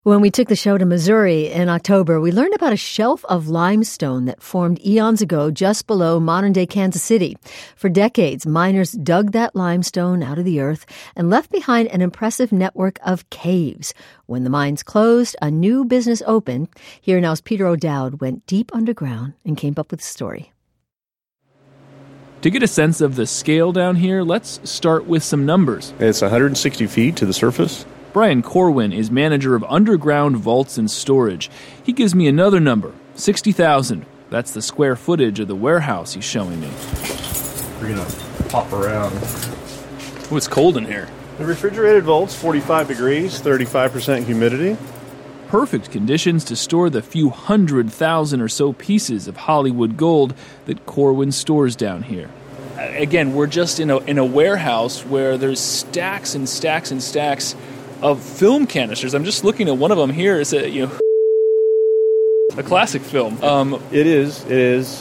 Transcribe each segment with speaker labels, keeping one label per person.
Speaker 1: When we took the show to Missouri in October, we learned about a shelf of limestone that formed eons ago just below modern-day Kansas City. For decades, miners dug that limestone out of the earth and left behind an impressive network of caves. When the mines closed, a new business opened. Here now's Peter O'Dowd went deep underground and came up with the story.
Speaker 2: To get a sense of the scale down here, let's start with some numbers.
Speaker 3: It's 160 feet to the surface.
Speaker 2: Brian Corwin is manager of underground vaults and storage. He gives me another number, 60,000. That's the square footage of the warehouse he's showing me.
Speaker 3: We're going to pop around.
Speaker 2: Oh, it's cold in here.
Speaker 3: The refrigerated vault's 45 degrees, 35% humidity.
Speaker 2: Perfect conditions to store the few 100,000 or so pieces of Hollywood gold that Corwin stores down here. Again, we're just in a warehouse where there's stacks and stacks and stacks of film canisters. I'm just looking at one of them here. It's a classic film.
Speaker 3: It is.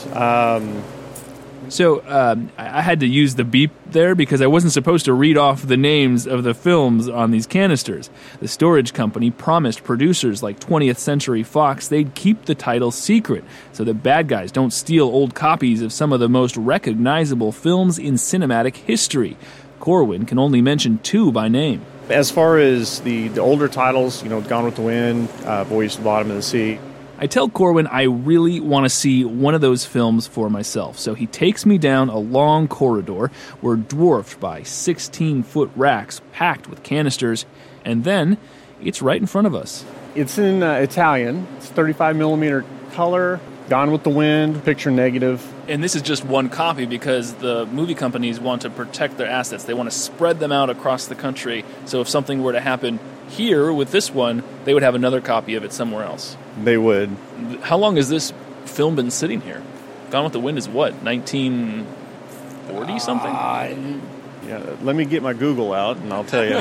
Speaker 2: So I had to use the beep there because I wasn't supposed to read off the names of the films on these canisters. The storage company promised producers like 20th Century Fox they'd keep the title secret so that bad guys don't steal old copies of some of the most recognizable films in cinematic history. Corwin can only mention two by name.
Speaker 3: As far as the older titles, Gone with the Wind, Voyage to the Bottom of the Sea.
Speaker 2: I tell Corwin I really want to see one of those films for myself, so he takes me down a long corridor. We're dwarfed by 16-foot racks packed with canisters, and then it's right in front of us.
Speaker 3: It's in Italian. It's 35mm color, Gone with the Wind, picture negative.
Speaker 2: And this is just one copy because the movie companies want to protect their assets. They want to spread them out across the country, so if something were to happen here with this one, they would have another copy of it somewhere else.
Speaker 3: They would.
Speaker 2: How long has this film been sitting here? Gone with the Wind is what, 1940-something?
Speaker 3: Yeah, let me get my Google out and I'll tell you.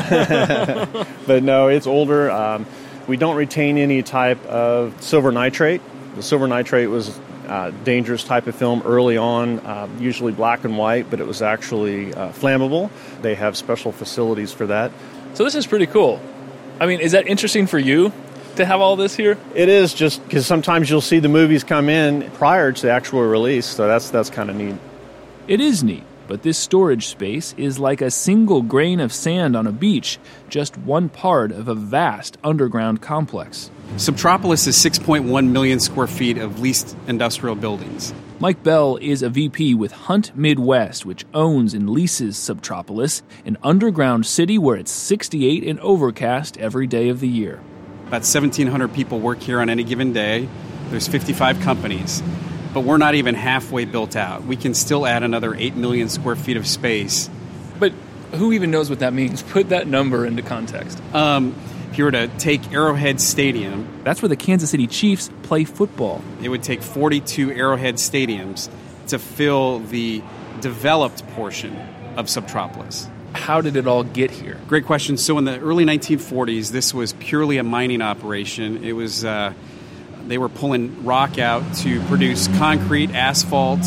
Speaker 3: But no, it's older. We don't retain any type of silver nitrate. The silver nitrate was a dangerous type of film early on, usually black and white, but it was actually flammable. They have special facilities for that.
Speaker 2: So this is pretty cool. I mean, is that interesting for you to have all this here?
Speaker 3: It is, just because sometimes you'll see the movies come in prior to the actual release, so that's kind of neat.
Speaker 2: It is neat, but this storage space is like a single grain of sand on a beach, just one part of a vast underground complex.
Speaker 4: Subtropolis is 6.1 million square feet of leased industrial buildings.
Speaker 2: Mike Bell is a VP with Hunt Midwest, which owns and leases Subtropolis, an underground city where it's 68 and overcast every day of the year.
Speaker 4: About 1,700 people work here on any given day. There's 55 companies, but we're not even halfway built out. We can still add another 8 million square feet of space.
Speaker 2: But who even knows what that means? Put that number into context.
Speaker 4: If you were to take Arrowhead Stadium...
Speaker 2: That's where the Kansas City Chiefs play football.
Speaker 4: It would take 42 Arrowhead stadiums to fill the developed portion of Subtropolis.
Speaker 2: How did it all get here?
Speaker 4: Great question. So in the early 1940s, this was purely a mining operation. It was they were pulling rock out to produce concrete, asphalt,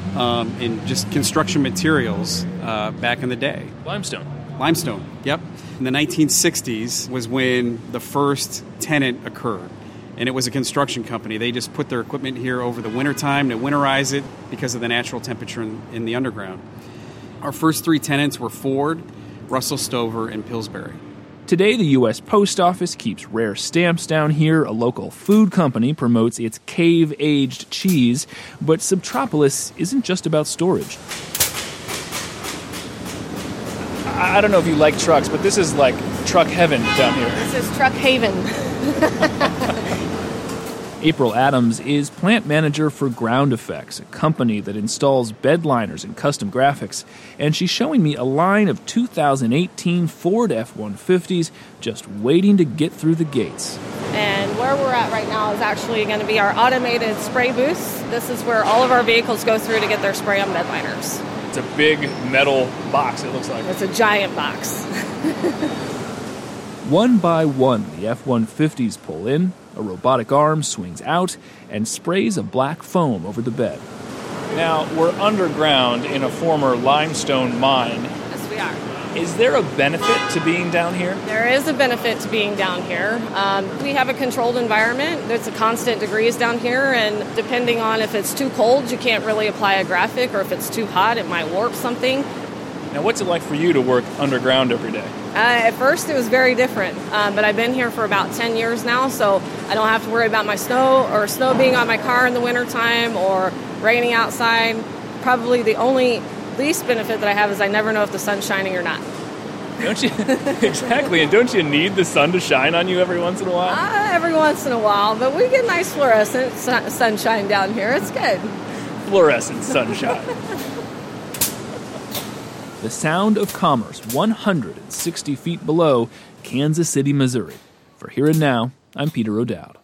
Speaker 4: and just construction materials back in the day. Limestone, yep. In the 1960s was when the first tenant occurred, and it was a construction company. They just put their equipment here over the wintertime to winterize it because of the natural temperature in the underground. Our first three tenants were Ford, Russell Stover, and Pillsbury.
Speaker 2: Today, the U.S. Post Office keeps rare stamps down here. A local food company promotes its cave-aged cheese. But Subtropolis isn't just about storage. I don't know if you like trucks, but this is like truck heaven down here.
Speaker 5: This is truck haven.
Speaker 2: April Adams is plant manager for Ground Effects, a company that installs bed liners and custom graphics, and she's showing me a line of 2018 Ford F-150s just waiting to get through the gates.
Speaker 5: And where we're at right now is actually going to be our automated spray booth. This is where all of our vehicles go through to get their spray on bed liners.
Speaker 2: It's a big metal box, it looks like.
Speaker 5: It's a giant box.
Speaker 2: One by one, the F-150s pull in, a robotic arm swings out, and sprays a black foam over the bed. Now, we're underground in a former limestone mine.
Speaker 5: Yes, we are.
Speaker 2: Is there a benefit to being down here?
Speaker 5: There is a benefit to being down here. We have a controlled environment. There's a constant degrees down here, and depending on if it's too cold, you can't really apply a graphic, or if it's too hot, it might warp something.
Speaker 2: Now, what's it like for you to work underground every day?
Speaker 5: At first, it was very different, but I've been here for about 10 years now, so I don't have to worry about my snow being on my car in the wintertime or raining outside. Probably the only least benefit that I have is I never know if the sun's shining or not.
Speaker 2: Don't you? Exactly, and don't you need the sun to shine on you every once in a while?
Speaker 5: Every once in a while, but we get nice fluorescent sunshine down here. It's good.
Speaker 2: Fluorescent sunshine. The Sound of Commerce, 160 feet below Kansas City, Missouri. For Here and Now, I'm Peter O'Dowd.